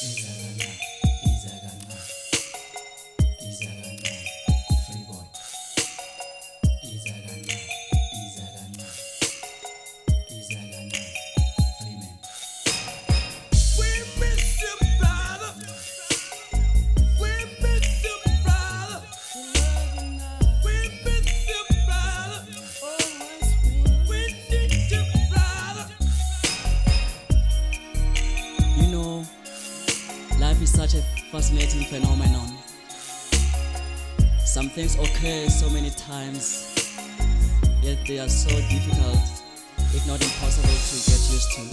Izagana, Izagana, Izagana, free boy. Izagana, Izagana, Izagana, free man. We miss you, brother. We miss you, brother. We miss you, brother. We need you, brother. You know, life is such a fascinating phenomenon. Some things occur so many times, yet they are so difficult, if not impossible, to get used to.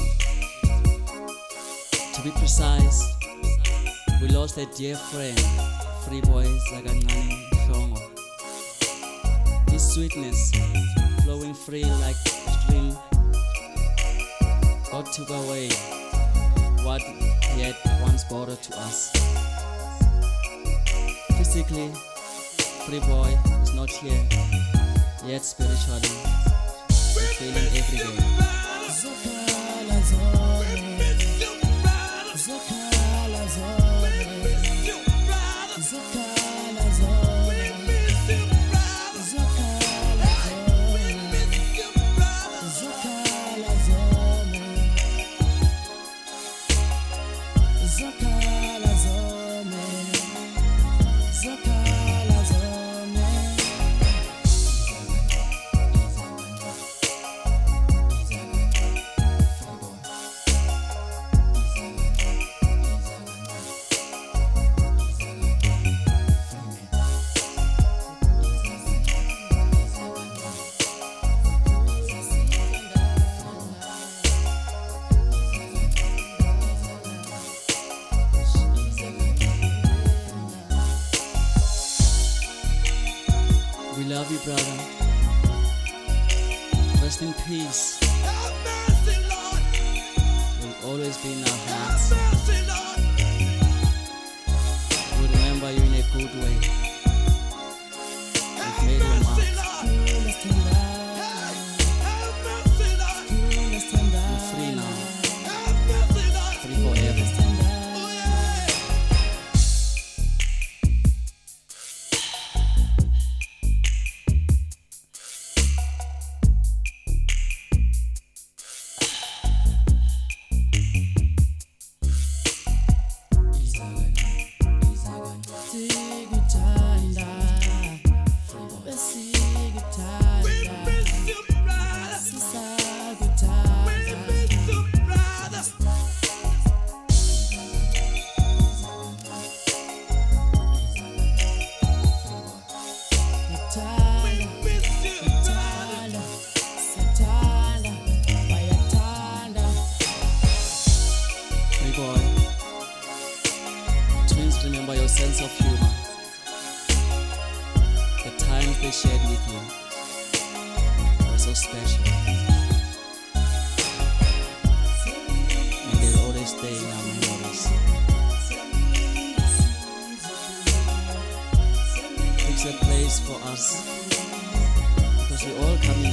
To be precise, we lost a dear friend, Free Boy Zakancane Mhlongo. His sweetness, flowing free like a stream, God took away what he had once borrowed to us. Physically, Free Boy is not here, yet spiritually, we're feeling every day. Zokhala zone. Miss you, brother. Zokhala Miss you, brother. Zokhala zone. Miss you, brother. Zokhala Miss you, brother. Zokhala zone. Zokhala zone. Zokhala zone. We love you, brother. Rest in peace. Have mercy, Lord. You'll always be in our Have hearts. mercy, Lord. We'll remember you in a good way. You've made your Have mark. mercy, Lord. Let's stand up. Have mercy, Lord. Let's stand You're up. free now. Have mercy, Lord. Free forever. Stand up. Oh, yeah. Sikuthanda. We Besikuthanda. miss you, brother. We Sisakuthanda. miss you, brother. We Kuthanda. miss you, brother. Sithanda. Bayathanda. Free boy. Twins, remember your sense of humor. The times they shared with you were so special. And they'll always stay in our memories. Fix a place for us, because we all come in